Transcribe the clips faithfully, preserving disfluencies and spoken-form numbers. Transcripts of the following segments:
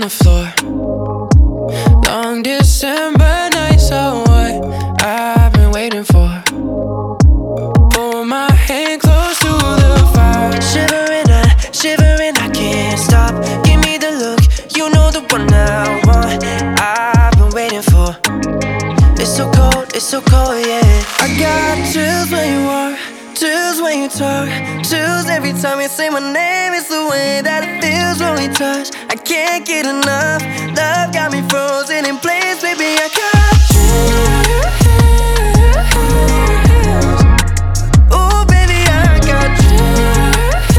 the floor. Long December nights are what I've been waiting for. Pull my hand close to the fire. Shivering, I, shivering, I can't stop. Give me the look, you know the one I want. I've been waiting for. It's so cold, it's so cold, yeah. I got chills when you walk, chills when you talk, chills every time you say my name. It's the way that it feels when we touch. I can't get enough. Love got me frozen in place, baby. I got chills. Ooh, baby, I got chills.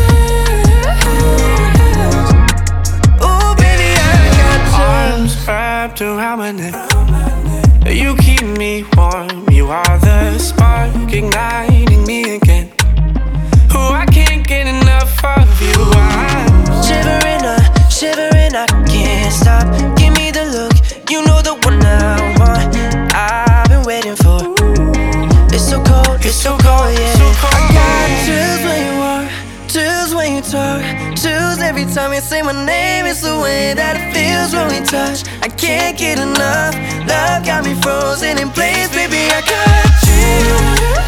Ooh, baby, I got chills. Arms wrapped around my neck. You keep me warm. You are the spark igniting me again. Oh, I can't get enough of you. I'm shivering, uh, shivering, I can't stop. Give me the look, you know the one I want. I've been waiting for. It's so cold, it's so cold, yeah. I got chills when you walk, chills when you talk, chills every time you say my name. It's the way that it feels when we touch. I can't get enough. Love got me frozen in place, baby. I got chills.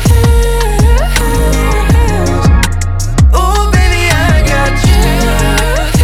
Ooh, baby, I got chills.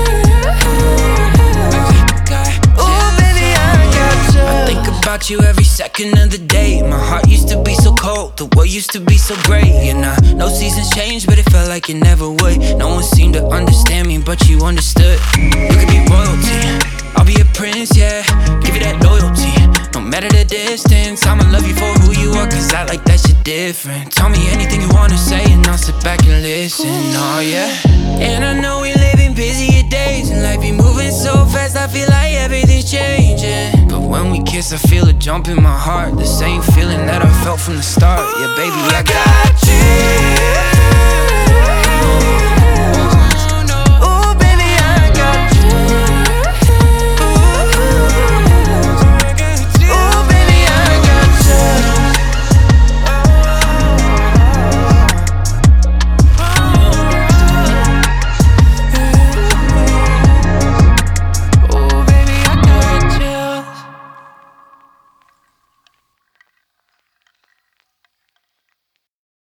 Ooh, baby, I got chills. I think about you every second of the day. My heart used to be so cold, the world used to be so great. And I know seasons change, but it felt like it never would. No one seemed to understand me, but you understood. You could be royalty, I'll be a prince, yeah. Give you that loyalty, no matter the distance. I'ma love you for who you are, cause I like that shit different. Tell me anything you wanna say and I'll sit back and listen, oh yeah. And I know we live in busier days, and life be moving so fast, I feel like everything's changing. But when we kiss, I feel a jump in my heart, the same feeling that I felt from the start. Yeah, baby, I got you.